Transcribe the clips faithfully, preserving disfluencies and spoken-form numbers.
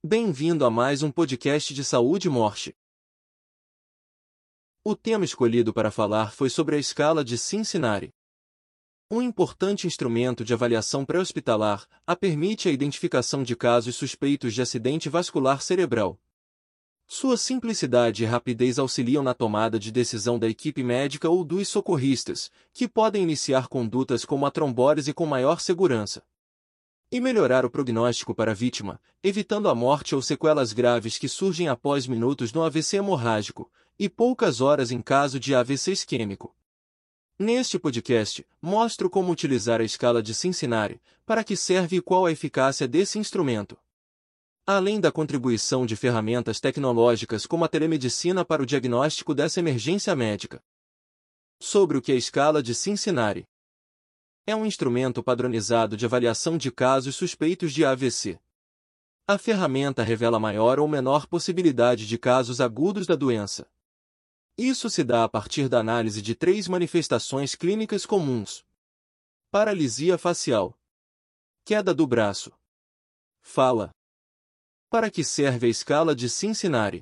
Bem-vindo a mais um podcast de saúde e morte. O tema escolhido para falar foi sobre a escala de Cincinnati. Um importante instrumento de avaliação pré-hospitalar, a permite a identificação de casos suspeitos de acidente vascular cerebral. Sua simplicidade e rapidez auxiliam na tomada de decisão da equipe médica ou dos socorristas, que podem iniciar condutas como a trombólise com maior segurança. E melhorar o prognóstico para a vítima, evitando a morte ou sequelas graves que surgem após minutos no A V C hemorrágico, e poucas horas em caso de A V C isquêmico. Neste podcast, mostro como utilizar a escala de Cincinnati, para que serve e qual a eficácia desse instrumento. Além da contribuição de ferramentas tecnológicas como a telemedicina para o diagnóstico dessa emergência médica. Sobre o que é a escala de Cincinnati. É um instrumento padronizado de avaliação de casos suspeitos de A V C. A ferramenta revela maior ou menor possibilidade de casos agudos da doença. Isso se dá a partir da análise de três manifestações clínicas comuns: paralisia facial, queda do braço, fala. Para que serve a escala de Cincinnati?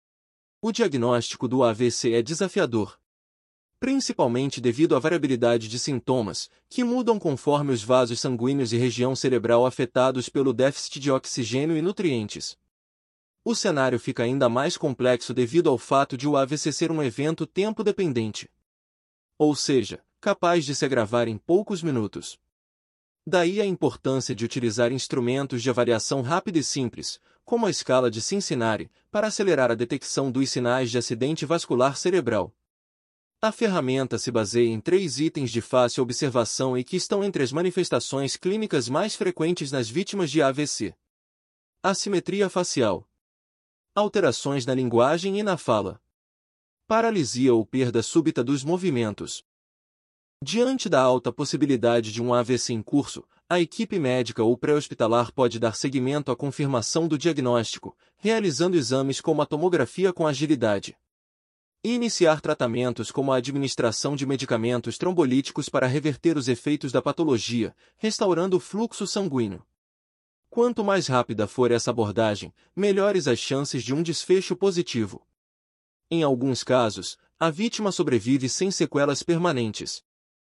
O diagnóstico do A V C é desafiador, principalmente devido à variabilidade de sintomas, que mudam conforme os vasos sanguíneos e região cerebral afetados pelo déficit de oxigênio e nutrientes. O cenário fica ainda mais complexo devido ao fato de o A V C ser um evento tempo-dependente. Ou seja, capaz de se agravar em poucos minutos. Daí a importância de utilizar instrumentos de avaliação rápida e simples, como a escala de Cincinnati, para acelerar a detecção dos sinais de acidente vascular cerebral. A ferramenta se baseia em três itens de fácil observação e que estão entre as manifestações clínicas mais frequentes nas vítimas de A V C. Assimetria facial, alterações na linguagem e na fala, paralisia ou perda súbita dos movimentos. Diante da alta possibilidade de um A V C em curso, a equipe médica ou pré-hospitalar pode dar seguimento à confirmação do diagnóstico, realizando exames como a tomografia com agilidade. E iniciar tratamentos como a administração de medicamentos trombolíticos para reverter os efeitos da patologia, restaurando o fluxo sanguíneo. Quanto mais rápida for essa abordagem, melhores as chances de um desfecho positivo. Em alguns casos, a vítima sobrevive sem sequelas permanentes.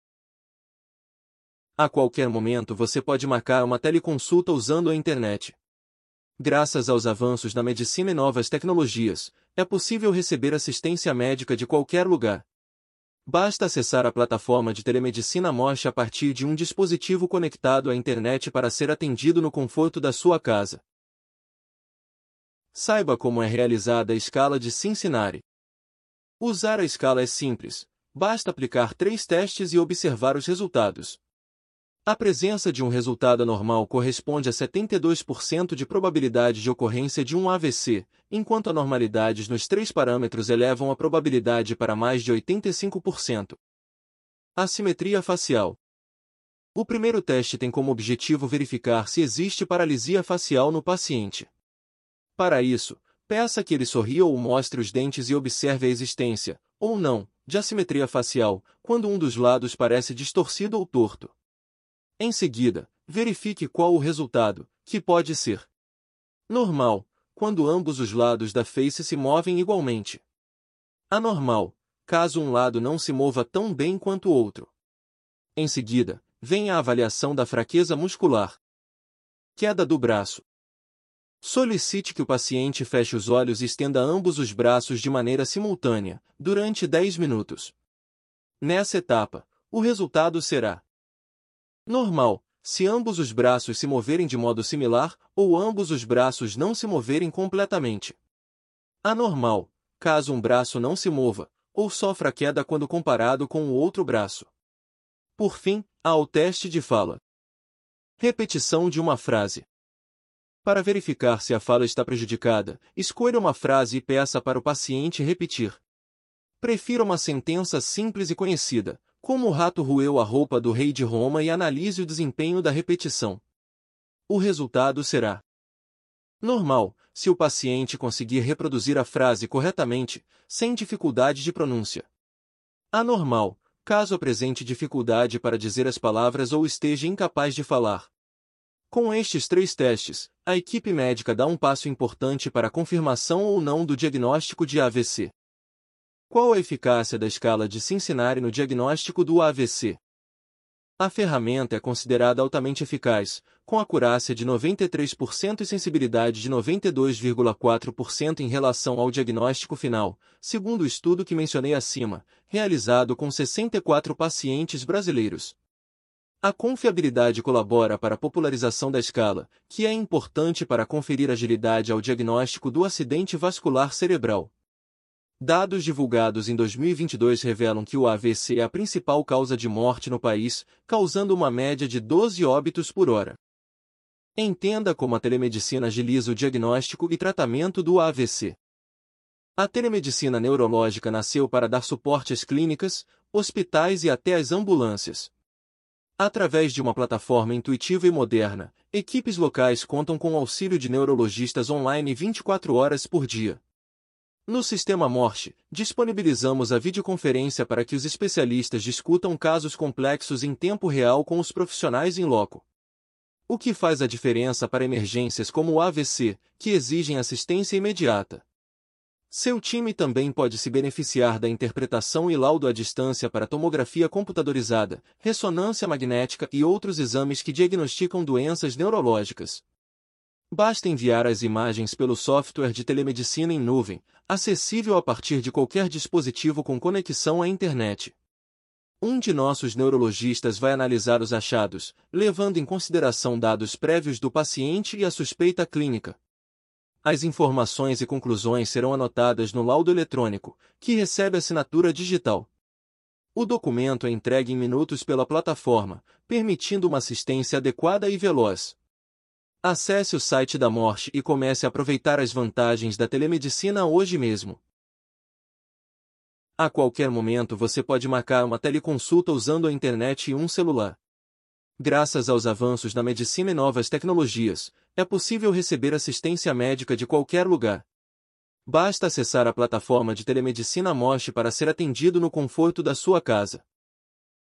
A qualquer momento você pode marcar uma teleconsulta usando a internet. Graças aos avanços na medicina e novas tecnologias, é possível receber assistência médica de qualquer lugar. Basta acessar a plataforma de telemedicina Mosh a partir de um dispositivo conectado à internet para ser atendido no conforto da sua casa. Saiba como é realizada a escala de Cincinnati. Usar a escala é simples, basta aplicar três testes e observar os resultados. A presença de um resultado anormal corresponde a setenta e dois por cento de probabilidade de ocorrência de um A V C, enquanto anormalidades nos três parâmetros elevam a probabilidade para mais de oitenta e cinco por cento. Assimetria facial. O primeiro teste tem como objetivo verificar se existe paralisia facial no paciente. Para isso, peça que ele sorria ou mostre os dentes e observe a existência, ou não, de assimetria facial, quando um dos lados parece distorcido ou torto. Em seguida, verifique qual o resultado, que pode ser normal, quando ambos os lados da face se movem igualmente. Anormal, caso um lado não se mova tão bem quanto o outro. Em seguida, vem a avaliação da fraqueza muscular. Queda do braço. Solicite que o paciente feche os olhos e estenda ambos os braços de maneira simultânea, durante dez minutos. Nessa etapa, o resultado será normal, se ambos os braços se moverem de modo similar, ou ambos os braços não se moverem completamente. Anormal, caso um braço não se mova, ou sofra queda quando comparado com o outro braço. Por fim, há o teste de fala. Repetição de uma frase. Para verificar se a fala está prejudicada, escolha uma frase e peça para o paciente repetir. Prefira uma sentença simples e conhecida, como o rato roeu a roupa do rei de Roma, e analise o desempenho da repetição. O resultado será normal, se o paciente conseguir reproduzir a frase corretamente, sem dificuldade de pronúncia. Anormal, caso apresente dificuldade para dizer as palavras ou esteja incapaz de falar. Com estes três testes, a equipe médica dá um passo importante para a confirmação ou não do diagnóstico de A V C. Qual a eficácia da escala de Cincinnati no diagnóstico do A V C? A ferramenta é considerada altamente eficaz, com acurácia de noventa e três por cento e sensibilidade de noventa e dois vírgula quatro por cento em relação ao diagnóstico final, segundo o estudo que mencionei acima, realizado com sessenta e quatro pacientes brasileiros. A confiabilidade colabora para a popularização da escala, que é importante para conferir agilidade ao diagnóstico do acidente vascular cerebral. Dados divulgados em dois mil e vinte e dois revelam que o A V C é a principal causa de morte no país, causando uma média de doze óbitos por hora. Entenda como a telemedicina agiliza o diagnóstico e tratamento do A V C. A telemedicina neurológica nasceu para dar suporte às clínicas, hospitais e até às ambulâncias. Através de uma plataforma intuitiva e moderna, equipes locais contam com o auxílio de neurologistas online vinte e quatro horas por dia. No Sistema Morte, disponibilizamos a videoconferência para que os especialistas discutam casos complexos em tempo real com os profissionais em loco. O que faz a diferença para emergências como o A V C, que exigem assistência imediata. Seu time também pode se beneficiar da interpretação e laudo à distância para tomografia computadorizada, ressonância magnética e outros exames que diagnosticam doenças neurológicas. Basta enviar as imagens pelo software de telemedicina em nuvem, acessível a partir de qualquer dispositivo com conexão à internet. Um de nossos neurologistas vai analisar os achados, levando em consideração dados prévios do paciente e a suspeita clínica. As informações e conclusões serão anotadas no laudo eletrônico, que recebe assinatura digital. O documento é entregue em minutos pela plataforma, permitindo uma assistência adequada e veloz. Acesse o site da Morte e comece a aproveitar as vantagens da telemedicina hoje mesmo. A qualquer momento você pode marcar uma teleconsulta usando a internet e um celular. Graças aos avanços na medicina e novas tecnologias, é possível receber assistência médica de qualquer lugar. Basta acessar a plataforma de telemedicina Morte para ser atendido no conforto da sua casa.